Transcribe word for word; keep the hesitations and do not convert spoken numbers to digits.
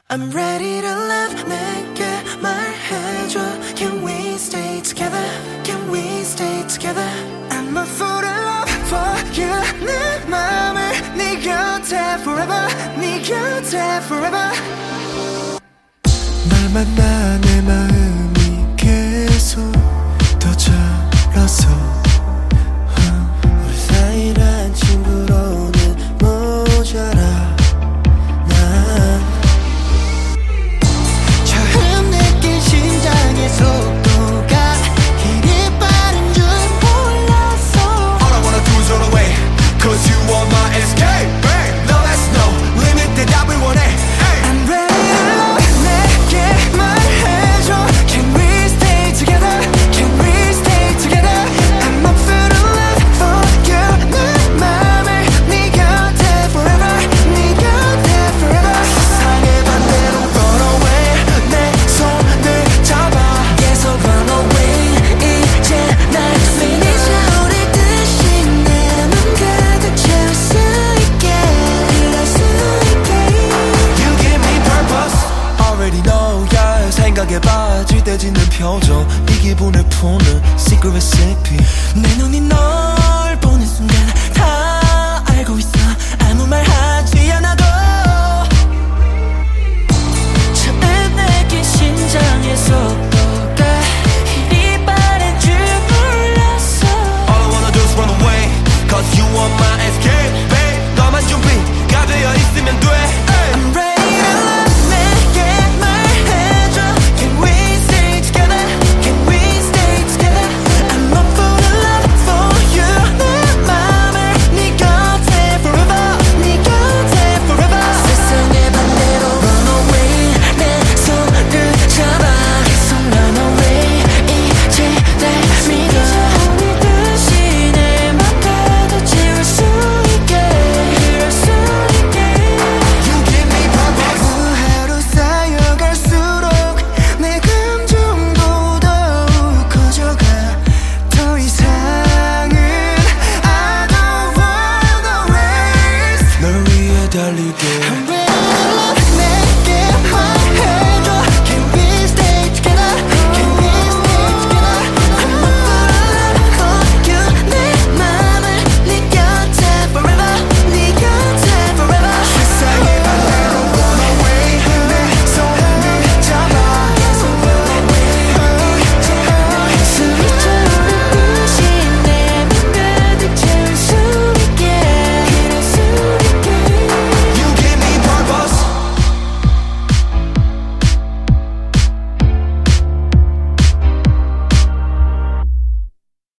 I'm ready to love 내게 말해줘 Can we stay together Can we stay together I'm a fool in love for you 내 맘을 네 곁에 forever 네 곁에 forever 널 만나 내 마음이 계속 더 자라서 우리 사이란 친구로는 모자라 처음 느낀 심장의 속도가 이리 빠른 줄 몰랐어 All I wanna do is run away Cause you are my escape babe. No that's no limit 대답을 원해 hey. I'm ready to love 내게 말해줘 Can we stay together Can we stay together I'm up for the love for you 내 맘을 네 곁에 forever 네 곁에 forever 세상의 반대로 run away 내 손을 잡아 계속 run away 이제 날 finish 우리 뜻이 내 맘 가득 채울 수 있게 이럴 수 있게 You give me purpose Already know yeah 생각에 빠질 때 짓는 표정 이 기분을 푸는 secret recipe 내 눈이